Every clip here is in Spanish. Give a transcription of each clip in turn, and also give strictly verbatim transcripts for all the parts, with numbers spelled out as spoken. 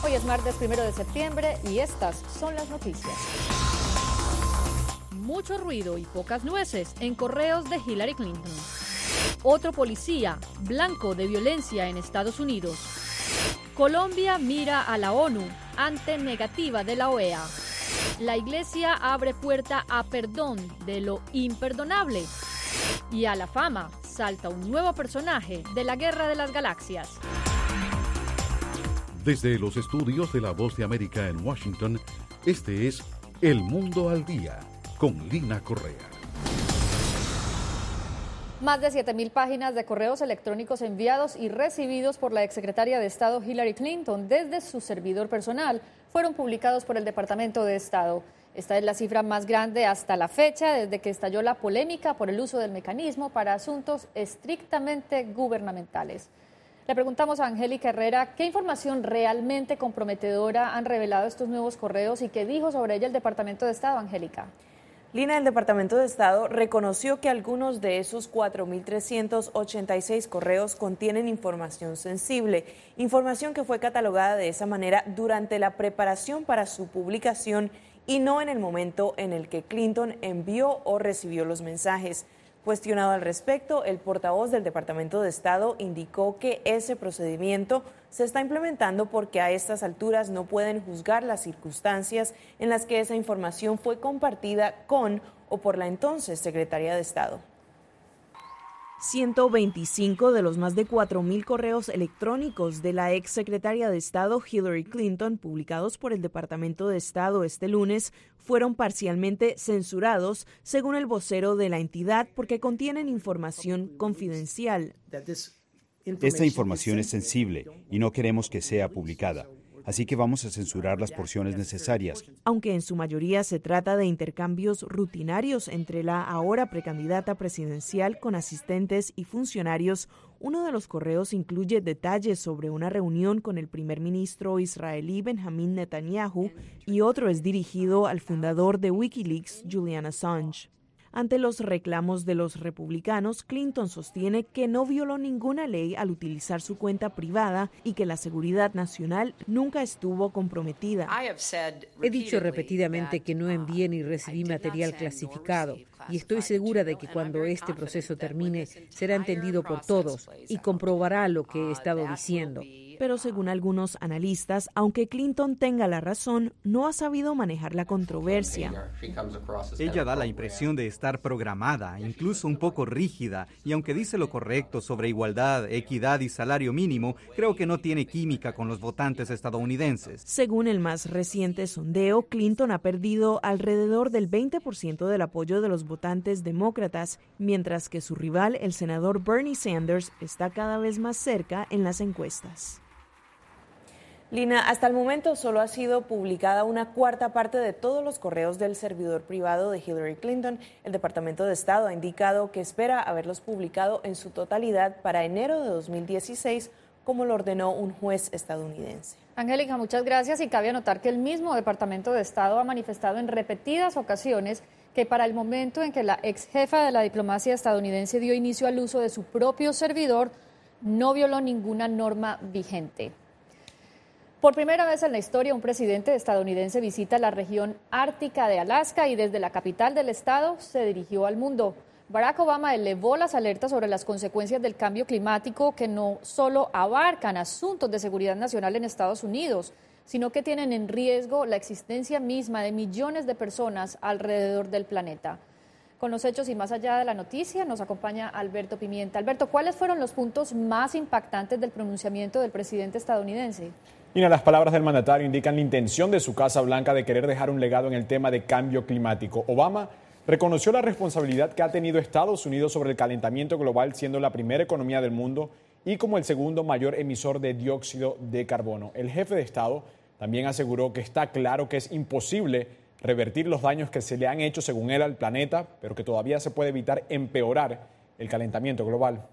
Hoy es martes primero de septiembre y estas son las noticias. Mucho ruido y pocas nueces en correos de Hillary Clinton. Otro policía, blanco de violencia en Estados Unidos. Colombia mira a la ONU ante negativa de la O E A. La Iglesia abre puerta a perdón de lo imperdonable. Y a la fama salta un nuevo personaje de la Guerra de las Galaxias. Desde los estudios de La Voz de América en Washington, este es El Mundo al Día, con Lina Correa. Más de siete mil páginas de correos electrónicos enviados y recibidos por la exsecretaria de Estado Hillary Clinton desde su servidor personal fueron publicados por el Departamento de Estado. Esta es la cifra más grande hasta la fecha, desde que estalló la polémica por el uso del mecanismo para asuntos estrictamente gubernamentales. Le preguntamos a Angélica Herrera qué información realmente comprometedora han revelado estos nuevos correos y qué dijo sobre ella el Departamento de Estado. Angélica. Lina, el Departamento de Estado reconoció que algunos de esos cuatro mil trescientos ochenta y seis correos contienen información sensible, información que fue catalogada de esa manera durante la preparación para su publicación y no en el momento en el que Clinton envió o recibió los mensajes. Cuestionado al respecto, el portavoz del Departamento de Estado indicó que ese procedimiento se está implementando porque a estas alturas no pueden juzgar las circunstancias en las que esa información fue compartida con o por la entonces Secretaría de Estado. ciento veinticinco de los más de cuatro mil correos electrónicos de la ex secretaria de Estado Hillary Clinton, publicados por el Departamento de Estado este lunes, fueron parcialmente censurados, según el vocero de la entidad, porque contienen información confidencial. Esta información es sensible y no queremos que sea publicada. Así que vamos a censurar las porciones necesarias. Aunque en su mayoría se trata de intercambios rutinarios entre la ahora precandidata presidencial con asistentes y funcionarios, uno de los correos incluye detalles sobre una reunión con el primer ministro israelí Benjamin Netanyahu y otro es dirigido al fundador de Wikileaks, Julian Assange. Ante los reclamos de los republicanos, Clinton sostiene que no violó ninguna ley al utilizar su cuenta privada y que la seguridad nacional nunca estuvo comprometida. He dicho repetidamente que no envié ni recibí material clasificado y estoy segura de que cuando este proceso termine será entendido por todos y comprobará lo que he estado diciendo. Pero según algunos analistas, aunque Clinton tenga la razón, no ha sabido manejar la controversia. Ella da la impresión de estar programada, incluso un poco rígida, y aunque dice lo correcto sobre igualdad, equidad y salario mínimo, creo que no tiene química con los votantes estadounidenses. Según el más reciente sondeo, Clinton ha perdido alrededor del veinte por ciento del apoyo de los votantes demócratas, mientras que su rival, el senador Bernie Sanders, está cada vez más cerca en las encuestas. Lina, hasta el momento solo ha sido publicada una cuarta parte de todos los correos del servidor privado de Hillary Clinton. El Departamento de Estado ha indicado que espera haberlos publicado en su totalidad para enero de dos mil dieciséis, como lo ordenó un juez estadounidense. Angélica, muchas gracias. Y cabe anotar que el mismo Departamento de Estado ha manifestado en repetidas ocasiones que para el momento en que la ex jefa de la diplomacia estadounidense dio inicio al uso de su propio servidor, no violó ninguna norma vigente. Por primera vez en la historia, un presidente estadounidense visita la región ártica de Alaska y desde la capital del estado se dirigió al mundo. Barack Obama elevó las alertas sobre las consecuencias del cambio climático que no solo abarcan asuntos de seguridad nacional en Estados Unidos, sino que tienen en riesgo la existencia misma de millones de personas alrededor del planeta. Con los hechos y más allá de la noticia nos acompaña Alberto Pimienta. Alberto, ¿cuáles fueron los puntos más impactantes del pronunciamiento del presidente estadounidense? Mira, las palabras del mandatario indican la intención de su Casa Blanca de querer dejar un legado en el tema de cambio climático. Obama reconoció la responsabilidad que ha tenido Estados Unidos sobre el calentamiento global, siendo la primera economía del mundo y como el segundo mayor emisor de dióxido de carbono. El jefe de Estado también aseguró que está claro que es imposible revertir los daños que se le han hecho, según él, al planeta, pero que todavía se puede evitar empeorar el calentamiento global.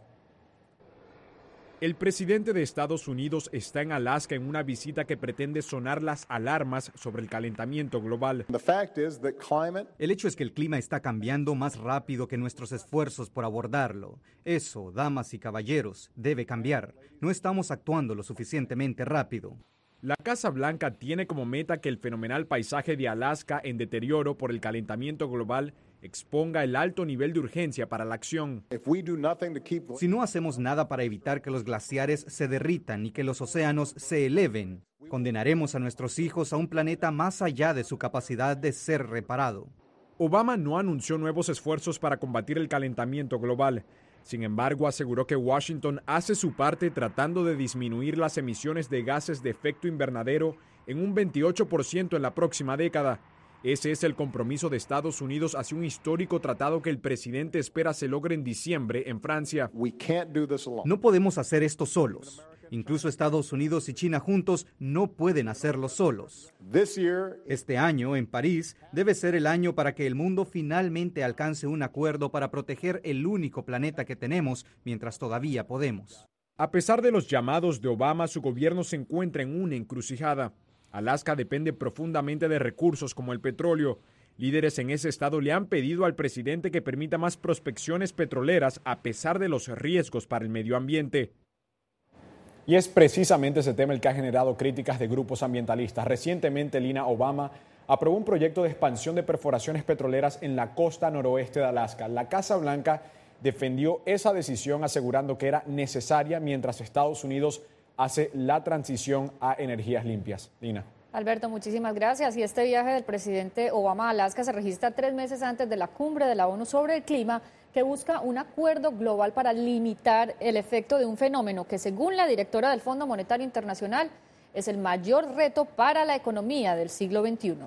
El presidente de Estados Unidos está en Alaska en una visita que pretende sonar las alarmas sobre el calentamiento global. El hecho es que el clima está cambiando más rápido que nuestros esfuerzos por abordarlo. Eso, damas y caballeros, debe cambiar. No estamos actuando lo suficientemente rápido. La Casa Blanca tiene como meta que el fenomenal paisaje de Alaska en deterioro por el calentamiento global exponga el alto nivel de urgencia para la acción. Si no hacemos nada para evitar que los glaciares se derritan y que los océanos se eleven, condenaremos a nuestros hijos a un planeta más allá de su capacidad de ser reparado. Obama no anunció nuevos esfuerzos para combatir el calentamiento global. Sin embargo, aseguró que Washington hace su parte tratando de disminuir las emisiones de gases de efecto invernadero en un veintiocho por ciento en la próxima década. Ese es el compromiso de Estados Unidos hacia un histórico tratado que el presidente espera se logre en diciembre en Francia. No podemos hacer esto solos. Incluso Estados Unidos y China juntos no pueden hacerlo solos. Este año, en París, debe ser el año para que el mundo finalmente alcance un acuerdo para proteger el único planeta que tenemos mientras todavía podemos. A pesar de los llamados de Obama, su gobierno se encuentra en una encrucijada. Alaska depende profundamente de recursos como el petróleo. Líderes en ese estado le han pedido al presidente que permita más prospecciones petroleras a pesar de los riesgos para el medio ambiente. Y es precisamente ese tema el que ha generado críticas de grupos ambientalistas. Recientemente, Lina, Obama aprobó un proyecto de expansión de perforaciones petroleras en la costa noroeste de Alaska. La Casa Blanca defendió esa decisión asegurando que era necesaria mientras Estados Unidos hace la transición a energías limpias. Lina. Alberto, muchísimas gracias. Y este viaje del presidente Obama a Alaska se registra tres meses antes de la cumbre de la ONU sobre el clima, que busca un acuerdo global para limitar el efecto de un fenómeno que, según la directora del Fondo Monetario Internacional, es el mayor reto para la economía del siglo veintiuno.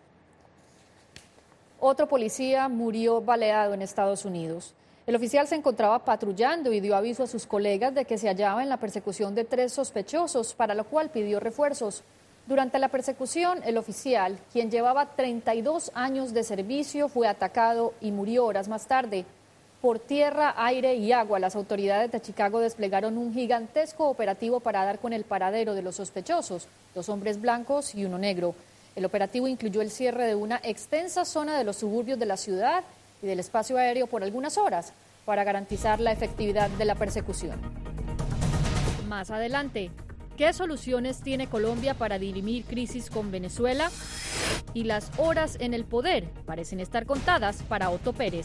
Otro policía murió baleado en Estados Unidos. El oficial se encontraba patrullando y dio aviso a sus colegas de que se hallaba en la persecución de tres sospechosos, para lo cual pidió refuerzos. Durante la persecución, el oficial, quien llevaba treinta y dos años de servicio, fue atacado y murió horas más tarde. Por tierra, aire y agua, las autoridades de Chicago desplegaron un gigantesco operativo para dar con el paradero de los sospechosos, dos hombres blancos y uno negro. El operativo incluyó el cierre de una extensa zona de los suburbios de la ciudad y del espacio aéreo por algunas horas para garantizar la efectividad de la persecución. Más adelante, ¿qué soluciones tiene Colombia para dirimir crisis con Venezuela? Y las horas en el poder parecen estar contadas para Otto Pérez.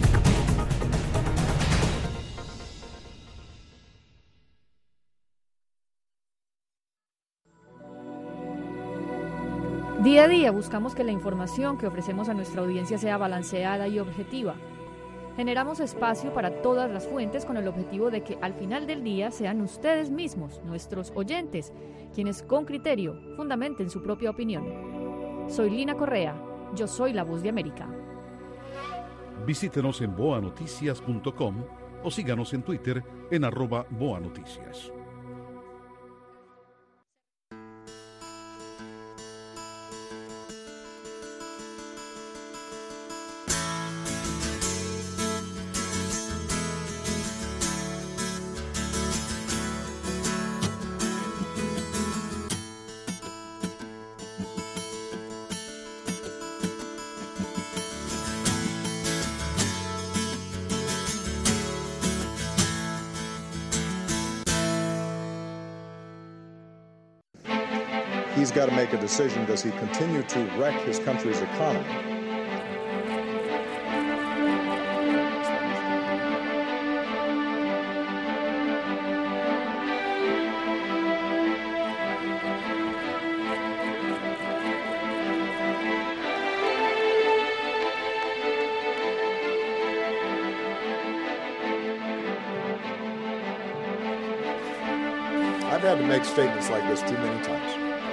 Día a día buscamos que la información que ofrecemos a nuestra audiencia sea balanceada y objetiva. Generamos espacio para todas las fuentes con el objetivo de que al final del día sean ustedes mismos, nuestros oyentes, quienes con criterio fundamenten su propia opinión. Soy Lina Correa, yo soy la Voz de América. Visítenos en boa noticias punto com o síganos en Twitter en arroba boanoticias. He's got to make a decision. Does he continue to wreck his country's economy? I've had to make statements like this too many times.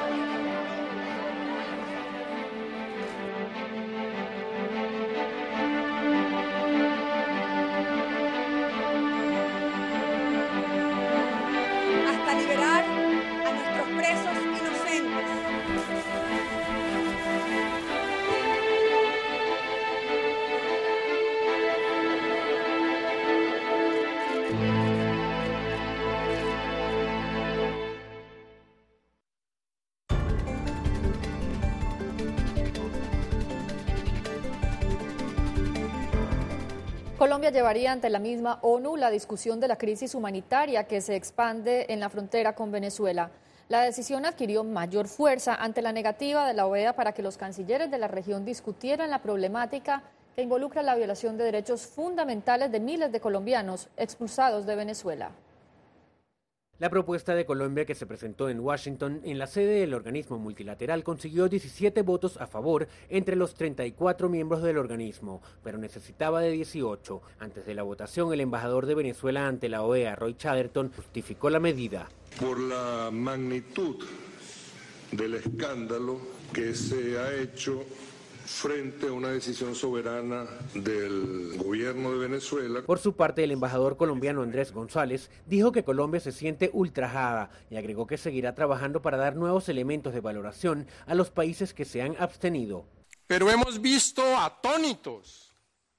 Colombia llevaría ante la misma ONU la discusión de la crisis humanitaria que se expande en la frontera con Venezuela. La decisión adquirió mayor fuerza ante la negativa de la O E A para que los cancilleres de la región discutieran la problemática que involucra la violación de derechos fundamentales de miles de colombianos expulsados de Venezuela. La propuesta de Colombia que se presentó en Washington en la sede del organismo multilateral consiguió diecisiete votos a favor entre los treinta y cuatro miembros del organismo, pero necesitaba de dieciocho. Antes de la votación, el embajador de Venezuela ante la O E A, Roy Chatterton, justificó la medida. Por la magnitud del escándalo que se ha hecho frente a una decisión soberana del gobierno de Venezuela. Por su parte, el embajador colombiano Andrés González dijo que Colombia se siente ultrajada y agregó que seguirá trabajando para dar nuevos elementos de valoración a los países que se han abstenido. Pero hemos visto atónitos,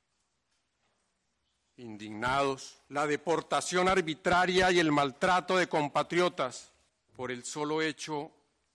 indignados, la deportación arbitraria y el maltrato de compatriotas por el solo hecho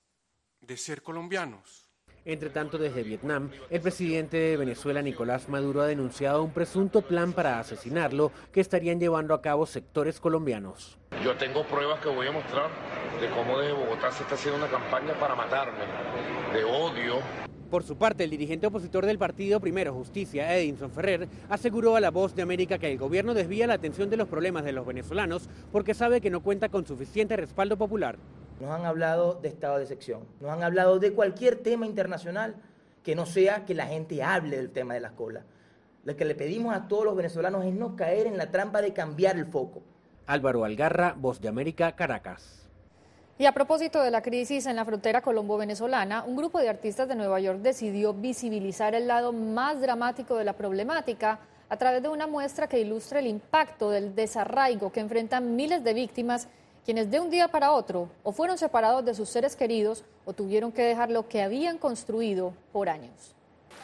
de ser colombianos. Entre tanto, desde Vietnam, el presidente de Venezuela, Nicolás Maduro, ha denunciado un presunto plan para asesinarlo que estarían llevando a cabo sectores colombianos. Yo tengo pruebas que voy a mostrar de cómo desde Bogotá se está haciendo una campaña para matarme, de odio. Por su parte, el dirigente opositor del partido Primero Justicia, Edinson Ferrer, aseguró a La Voz de América que el gobierno desvía la atención de los problemas de los venezolanos porque sabe que no cuenta con suficiente respaldo popular. Nos han hablado de estado de excepción, nos han hablado de cualquier tema internacional que no sea que la gente hable del tema de las colas. Lo que le pedimos a todos los venezolanos es no caer en la trampa de cambiar el foco. Álvaro Algarra, Voz de América, Caracas. Y a propósito de la crisis en la frontera colombo-venezolana, un grupo de artistas de Nueva York decidió visibilizar el lado más dramático de la problemática a través de una muestra que ilustra el impacto del desarraigo que enfrentan miles de víctimas, quienes de un día para otro o fueron separados de sus seres queridos o tuvieron que dejar lo que habían construido por años.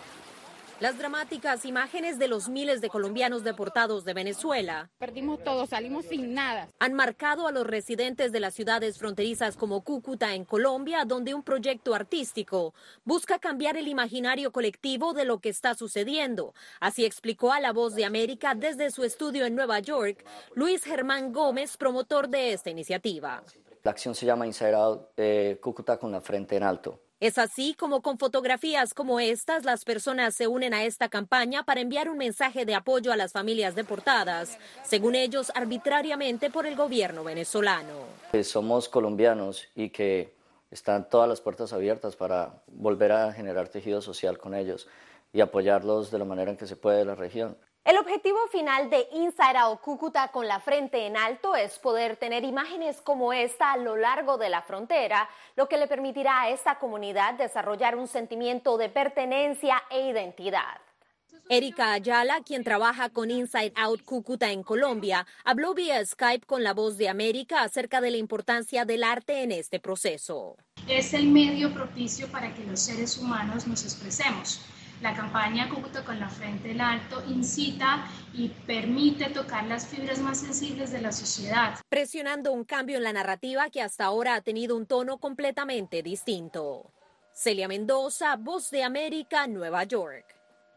Las dramáticas imágenes de los miles de colombianos deportados de Venezuela. Perdimos todo, salimos sin nada. Han marcado a los residentes de las ciudades fronterizas como Cúcuta en Colombia, donde un proyecto artístico busca cambiar el imaginario colectivo de lo que está sucediendo. Así explicó a La Voz de América desde su estudio en Nueva York, Luis Germán Gómez, promotor de esta iniciativa. La acción se llama Inside Out, eh, Cúcuta con la frente en alto. Es así como con fotografías como estas, las personas se unen a esta campaña para enviar un mensaje de apoyo a las familias deportadas, según ellos, arbitrariamente por el gobierno venezolano. Eh, somos colombianos y que están todas las puertas abiertas para volver a generar tejido social con ellos y apoyarlos de la manera en que se puede de la región. El objetivo final de Inside Out Cúcuta con la frente en alto es poder tener imágenes como esta a lo largo de la frontera, lo que le permitirá a esta comunidad desarrollar un sentimiento de pertenencia e identidad. Erika Ayala, quien trabaja con Inside Out Cúcuta en Colombia, habló vía Skype con La Voz de América acerca de la importancia del arte en este proceso. Es el medio propicio para que los seres humanos nos expresemos. La campaña Cúcuta con la frente en alto incita y permite tocar las fibras más sensibles de la sociedad, presionando un cambio en la narrativa que hasta ahora ha tenido un tono completamente distinto. Celia Mendoza, Voz de América, Nueva York.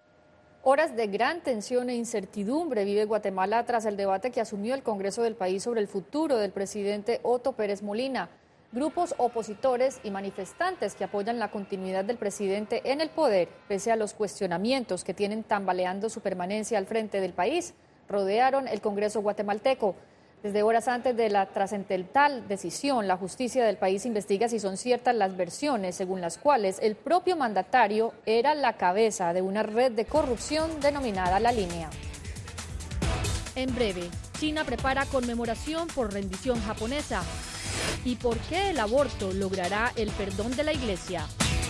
Horas de gran tensión e incertidumbre vive Guatemala tras el debate que asumió el Congreso del país sobre el futuro del presidente Otto Pérez Molina. Grupos opositores y manifestantes que apoyan la continuidad del presidente en el poder, pese a los cuestionamientos que tienen tambaleando su permanencia al frente del país, rodearon el Congreso guatemalteco. Desde horas antes de la trascendental decisión, la justicia del país investiga si son ciertas las versiones según las cuales el propio mandatario era la cabeza de una red de corrupción denominada La Línea. En breve, China prepara conmemoración por rendición japonesa. ¿Y por qué el aborto logrará el perdón de la Iglesia?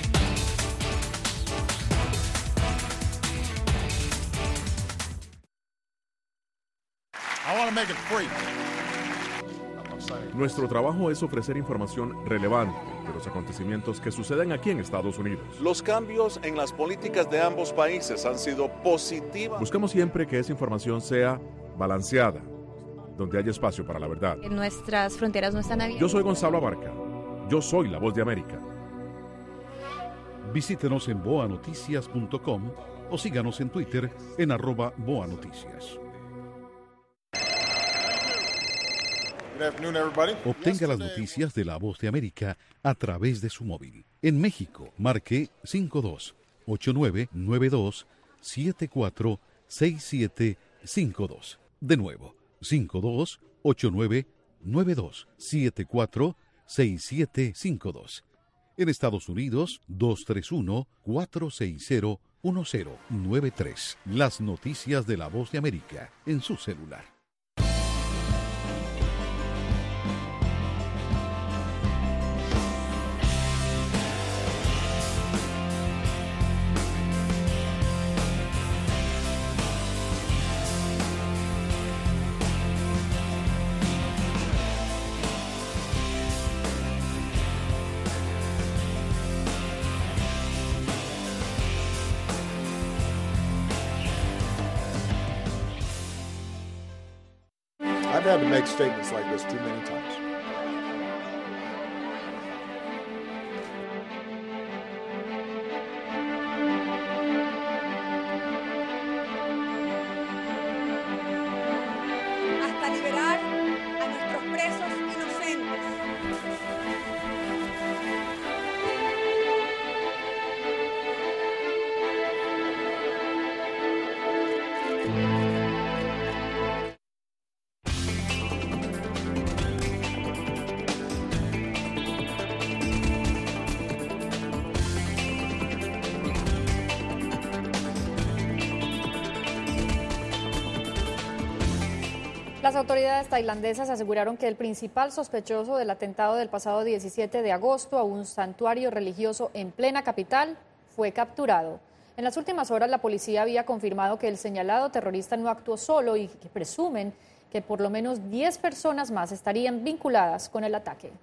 Nuestro trabajo es ofrecer información relevante de los acontecimientos que suceden aquí en Estados Unidos. Los cambios en las políticas de ambos países han sido positivos. Buscamos siempre que esa información sea balanceada, donde haya espacio para la verdad. Nuestras fronteras no están abiertas. Yo soy Gonzalo Abarca. Yo soy La Voz de América. Visítenos en boa noticias punto com o síganos en Twitter en arroba boanoticias. Obtenga las noticias de La Voz de América a través de su móvil. En México, marque cinco dos ocho nueve nueve dos siete cuatro seis siete cinco dos. De nuevo, cinco dos ocho nueve nueve dos siete cuatro seis siete cinco dos. En Estados Unidos, dos tres uno cuatro seis cero uno cero nueve tres. Las noticias de La Voz de América en su celular. I've had to make statements like this too many times. Hasta liberar a nuestros presos inocentes. Las autoridades tailandesas aseguraron que el principal sospechoso del atentado del pasado diecisiete de agosto a un santuario religioso en plena capital fue capturado. En las últimas horas, la policía había confirmado que el señalado terrorista no actuó solo y que presumen que por lo menos diez personas más estarían vinculadas con el ataque.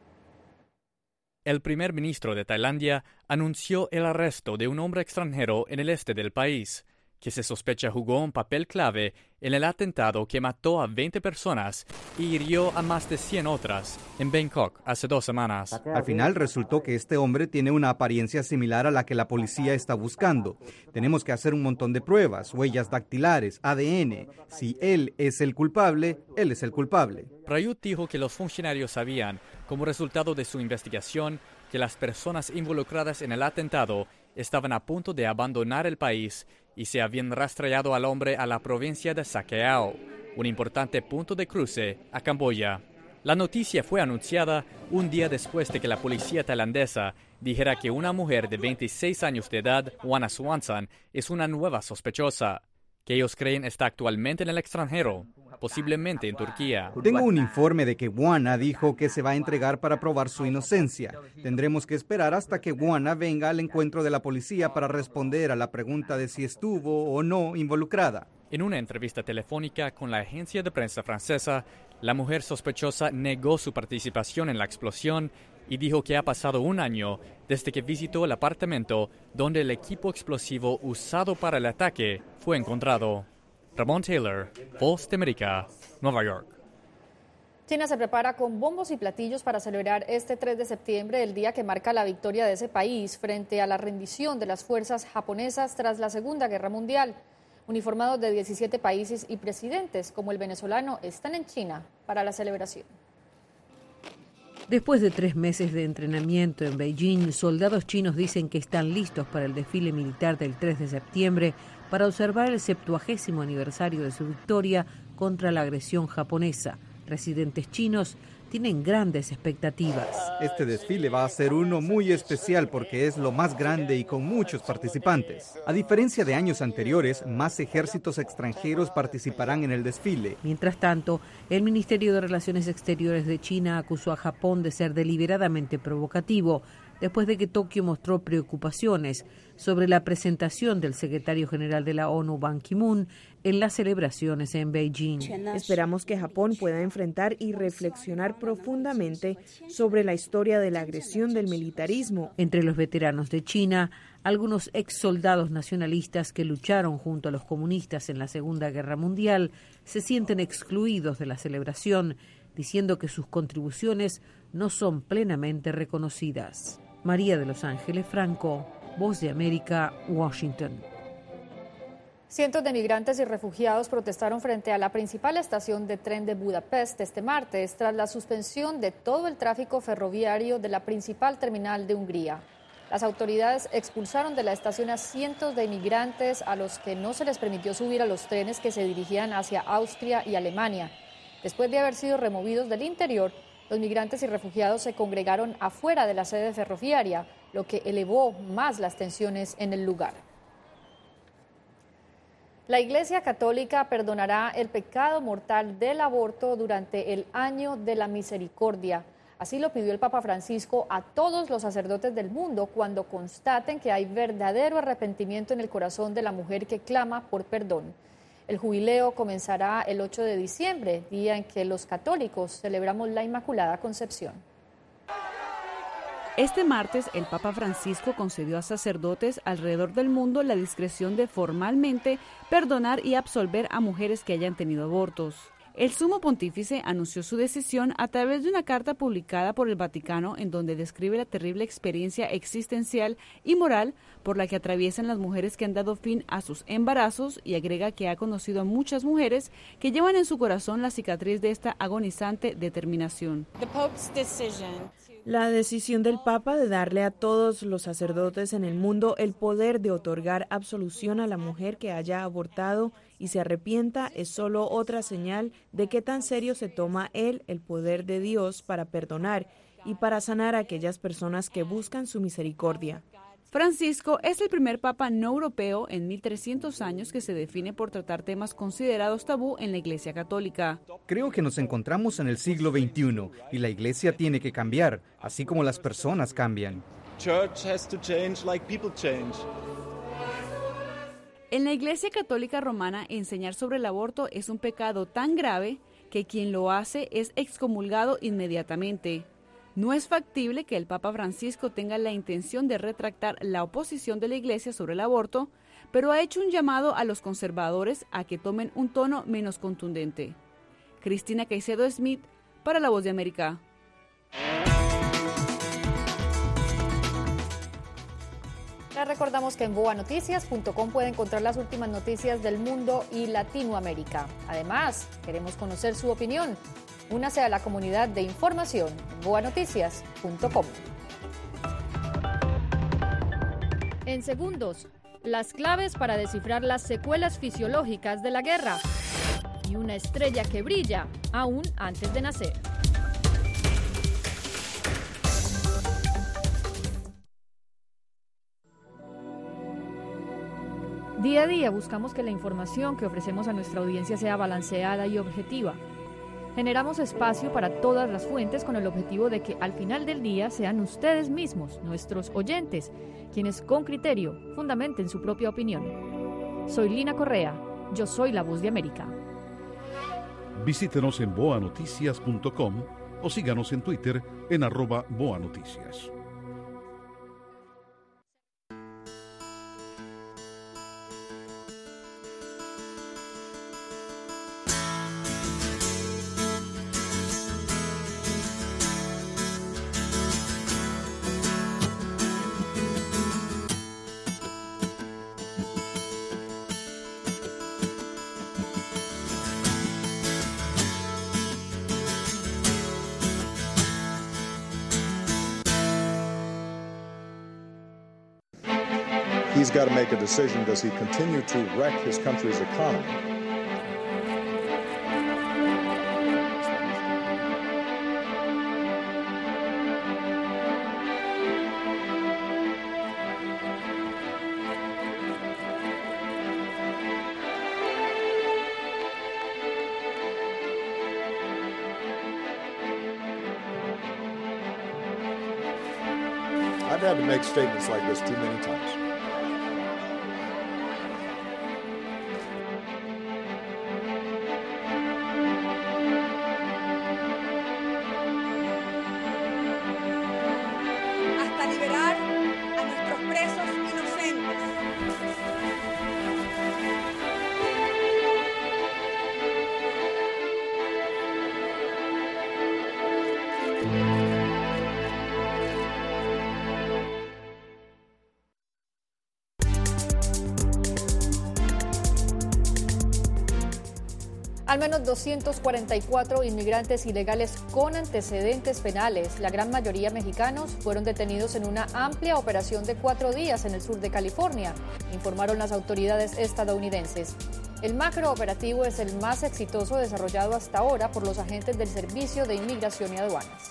El primer ministro de Tailandia anunció el arresto de un hombre extranjero en el este del país, que se sospecha jugó un papel clave en el atentado que mató a veinte personas y hirió a más de cien otras en Bangkok hace dos semanas. Al final resultó que este hombre tiene una apariencia similar a la que la policía está buscando. Tenemos que hacer un montón de pruebas, huellas dactilares, A D N. Si él es el culpable, él es el culpable. Prayut dijo que los funcionarios sabían, como resultado de su investigación, que las personas involucradas en el atentado estaban a punto de abandonar el país y se habían rastreado al hombre a la provincia de Sa Kaeo, un importante punto de cruce a Camboya. La noticia fue anunciada un día después de que la policía tailandesa dijera que una mujer de veintiséis años de edad, Wana Swanson, es una nueva sospechosa, que ellos creen está actualmente en el extranjero, posiblemente en Turquía. Tengo un informe de que Wana dijo que se va a entregar para probar su inocencia. Tendremos que esperar hasta que Wana venga al encuentro de la policía para responder a la pregunta de si estuvo o no involucrada. En una entrevista telefónica con la agencia de prensa francesa, la mujer sospechosa negó su participación en la explosión y dijo que ha pasado un año desde que visitó el apartamento donde el equipo explosivo usado para el ataque fue encontrado. Ramón Taylor, Voz de América, Nueva York. China se prepara con bombos y platillos para celebrar este tres de septiembre, el día que marca la victoria de ese país frente a la rendición de las fuerzas japonesas tras la Segunda Guerra Mundial. Uniformados de diecisiete países y presidentes, como el venezolano, están en China para la celebración. Después de tres meses de entrenamiento en Beijing, soldados chinos dicen que están listos para el desfile militar del tres de septiembre para observar el septuagésimo aniversario de su victoria contra la agresión japonesa. Residentes chinos tienen grandes expectativas. Este desfile va a ser uno muy especial porque es lo más grande y con muchos participantes. A diferencia de años anteriores, más ejércitos extranjeros participarán en el desfile. Mientras tanto, el Ministerio de Relaciones Exteriores de China acusó a Japón de ser deliberadamente provocativo, después de que Tokio mostró preocupaciones sobre la presentación del secretario general de la ONU, Ban Ki-moon, en las celebraciones en Beijing. Esperamos que Japón pueda enfrentar y reflexionar profundamente sobre la historia de la agresión del militarismo. Entre los veteranos de China, algunos ex soldados nacionalistas que lucharon junto a los comunistas en la Segunda Guerra Mundial se sienten excluidos de la celebración, diciendo que sus contribuciones no son plenamente reconocidas. María de Los Ángeles Franco, Voz de América, Washington. Cientos de migrantes y refugiados protestaron frente a la principal estación de tren de Budapest este martes tras la suspensión de todo el tráfico ferroviario de la principal terminal de Hungría. Las autoridades expulsaron de la estación a cientos de inmigrantes a los que no se les permitió subir a los trenes que se dirigían hacia Austria y Alemania. Después de haber sido removidos del interior, los migrantes y refugiados se congregaron afuera de la sede ferroviaria, lo que elevó más las tensiones en el lugar. La Iglesia Católica perdonará el pecado mortal del aborto durante el año de la misericordia. Así lo pidió el Papa Francisco a todos los sacerdotes del mundo cuando constaten que hay verdadero arrepentimiento en el corazón de la mujer que clama por perdón. El jubileo comenzará el ocho de diciembre, día en que los católicos celebramos la Inmaculada Concepción. Este martes, el Papa Francisco concedió a sacerdotes alrededor del mundo la discreción de formalmente perdonar y absolver a mujeres que hayan tenido abortos. El sumo pontífice anunció su decisión a través de una carta publicada por el Vaticano en donde describe la terrible experiencia existencial y moral por la que atraviesan las mujeres que han dado fin a sus embarazos y agrega que ha conocido a muchas mujeres que llevan en su corazón la cicatriz de esta agonizante determinación. La decisión del Papa de darle a todos los sacerdotes en el mundo el poder de otorgar absolución a la mujer que haya abortado y se arrepienta es solo otra señal de qué tan serio se toma él el poder de Dios para perdonar y para sanar a aquellas personas que buscan su misericordia. Francisco es el primer papa no europeo en mil trescientos años que se define por tratar temas considerados tabú en la Iglesia Católica. Creo que nos encontramos en el siglo veintiuno y la Iglesia tiene que cambiar, así como las personas cambian. En la Iglesia Católica Romana, enseñar sobre el aborto es un pecado tan grave que quien lo hace es excomulgado inmediatamente. No es factible que el Papa Francisco tenga la intención de retractar la oposición de la Iglesia sobre el aborto, pero ha hecho un llamado a los conservadores a que tomen un tono menos contundente. Cristina Caicedo Smith, para La Voz de América. Les recordamos que en boa noticias punto com puede encontrar las últimas noticias del mundo y Latinoamérica. Además, queremos conocer su opinión. Únase a la comunidad de información boa noticias punto com. En segundos, las claves para descifrar las secuelas fisiológicas de la guerra y una estrella que brilla aún antes de nacer. Día a día buscamos que la información que ofrecemos a nuestra audiencia sea balanceada y objetiva. Generamos espacio para todas las fuentes con el objetivo de que al final del día sean ustedes mismos, nuestros oyentes, quienes con criterio fundamenten su propia opinión. Soy Lina Correa, yo soy La Voz de América. Visítenos en boa noticias punto com o síganos en Twitter en arroba boanoticias. He's got to make a decision. Does he continue to wreck his country's economy? I've had to make statements like this too many times. Al menos doscientos cuarenta y cuatro inmigrantes ilegales con antecedentes penales, la gran mayoría mexicanos, fueron detenidos en una amplia operación de cuatro días en el sur de California, informaron las autoridades estadounidenses. El macrooperativo es el más exitoso desarrollado hasta ahora por los agentes del Servicio de Inmigración y Aduanas.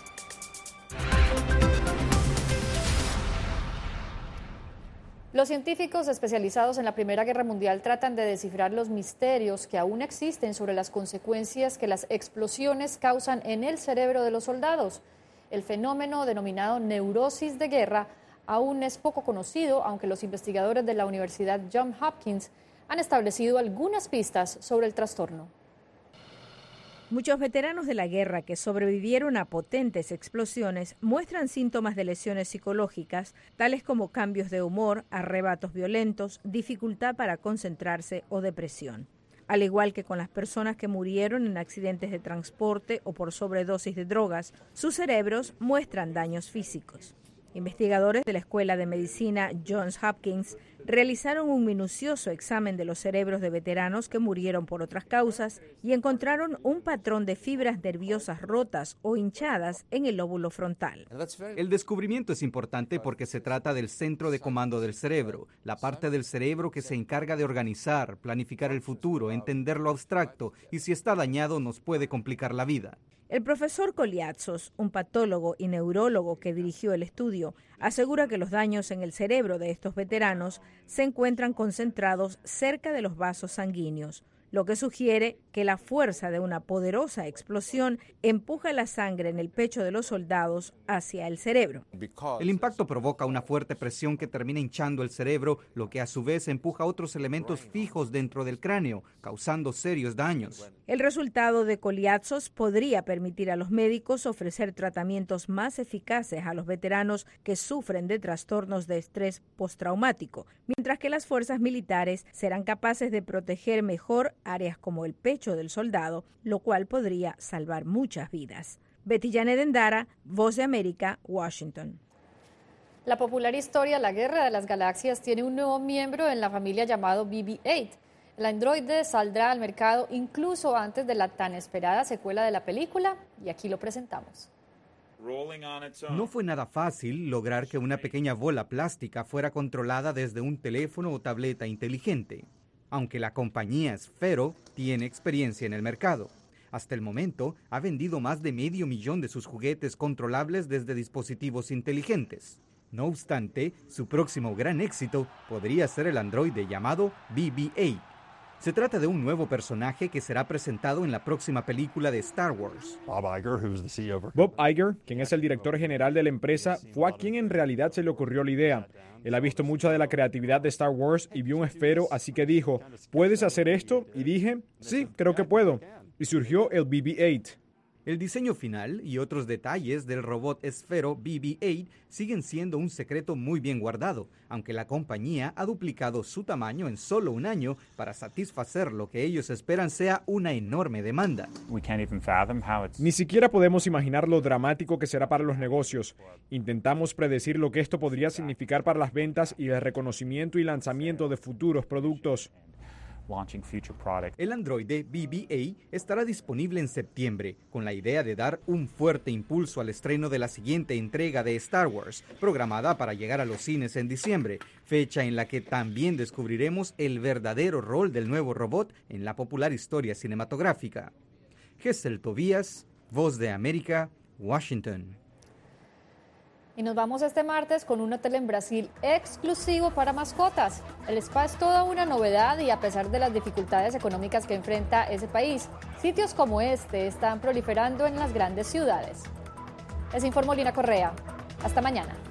Los científicos especializados en la Primera Guerra Mundial tratan de descifrar los misterios que aún existen sobre las consecuencias que las explosiones causan en el cerebro de los soldados. El fenómeno denominado neurosis de guerra aún es poco conocido, aunque los investigadores de la Universidad Johns Hopkins han establecido algunas pistas sobre el trastorno. Muchos veteranos de la guerra que sobrevivieron a potentes explosiones muestran síntomas de lesiones psicológicas, tales como cambios de humor, arrebatos violentos, dificultad para concentrarse o depresión. Al igual que con las personas que murieron en accidentes de transporte o por sobredosis de drogas, sus cerebros muestran daños físicos. Investigadores de la Escuela de Medicina Johns Hopkins realizaron un minucioso examen de los cerebros de veteranos que murieron por otras causas y encontraron un patrón de fibras nerviosas rotas o hinchadas en el lóbulo frontal. El descubrimiento es importante porque se trata del centro de comando del cerebro, la parte del cerebro que se encarga de organizar, planificar el futuro, entender lo abstracto y si está dañado nos puede complicar la vida. El profesor Koliatzos, un patólogo y neurólogo que dirigió el estudio, asegura que los daños en el cerebro de estos veteranos se encuentran concentrados cerca de los vasos sanguíneos, lo que sugiere que la fuerza de una poderosa explosión empuja la sangre en el pecho de los soldados hacia el cerebro. El impacto provoca una fuerte presión que termina hinchando el cerebro, lo que a su vez empuja otros elementos fijos dentro del cráneo, causando serios daños. El resultado de Koliatzos podría permitir a los médicos ofrecer tratamientos más eficaces a los veteranos que sufren de trastornos de estrés postraumático, mientras que las fuerzas militares serán capaces de proteger mejor áreas como el pecho del soldado, lo cual podría salvar muchas vidas. Betty Janet Endara, Voz de América, Washington. La popular historia La Guerra de las Galaxias tiene un nuevo miembro en la familia llamado B B ocho. El androide saldrá al mercado incluso antes de la tan esperada secuela de la película y aquí lo presentamos. No fue nada fácil lograr que una pequeña bola plástica fuera controlada desde un teléfono o tableta inteligente, aunque la compañía Sphero tiene experiencia en el mercado. Hasta el momento ha vendido más de medio millón de sus juguetes controlables desde dispositivos inteligentes. No obstante, su próximo gran éxito podría ser el androide llamado B B ocho. Se trata de un nuevo personaje que será presentado en la próxima película de Star Wars. Bob Iger, quien es el director general de la empresa, fue a quien en realidad se le ocurrió la idea. Él ha visto mucha de la creatividad de Star Wars y vio un esfero, así que dijo, ¿puedes hacer esto? Y dije, sí, creo que puedo. Y surgió el B B ocho. El diseño final y otros detalles del robot esfero B B ocho siguen siendo un secreto muy bien guardado, aunque la compañía ha duplicado su tamaño en solo un año para satisfacer lo que ellos esperan sea una enorme demanda. Ni siquiera podemos imaginar lo dramático que será para los negocios. Intentamos predecir lo que esto podría significar para las ventas y el reconocimiento y lanzamiento de futuros productos. El androide B B ocho estará disponible en septiembre, con la idea de dar un fuerte impulso al estreno de la siguiente entrega de Star Wars, programada para llegar a los cines en diciembre, fecha en la que también descubriremos el verdadero rol del nuevo robot en la popular historia cinematográfica. Gessel Tobías, Voz de América, Washington. Y nos vamos este martes con un hotel en Brasil exclusivo para mascotas. El spa es toda una novedad y a pesar de las dificultades económicas que enfrenta ese país, sitios como este están proliferando en las grandes ciudades. Les informó Lina Correa. Hasta mañana.